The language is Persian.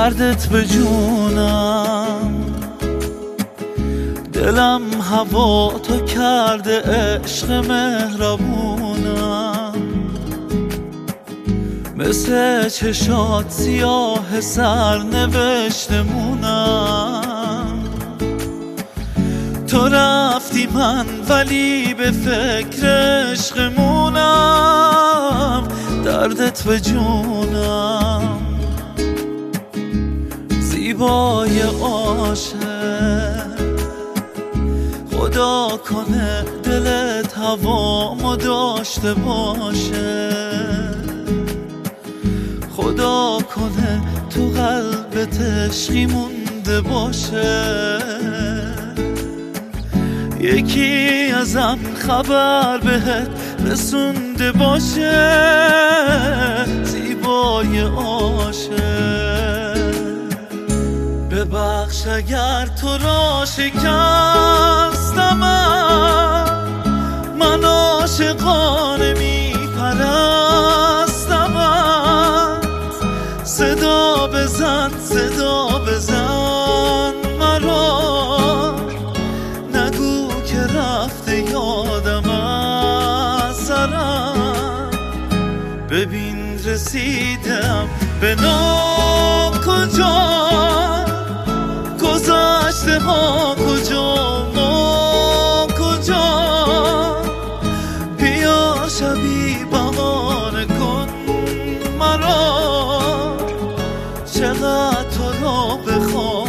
دردت به جونم، دلم هوا تو کرده عشق مهربونم، مثل چشات سیاه سرنوشتمونم. تو رفتی من ولی به فکر عشقمونم، دردت به جونم. زیبای عاشق خدا کنه دلت هوامو داشته باشه، خدا کنه تو قلبت عشقی مونده باشه. یکی ازم خبر بهت رسونده باشه، زیبای عاشق. ببخش اگر تو را شکستم، من عاشقانه میپرستمت. صدا بزن صدا بزن مرا، نگو که رفته یادم از سرم. ببین رسیدم به ناکجا، گذشته ها کجا ما کجا. بیا شبی بهانه کن مرا، چقدر تو را بخوام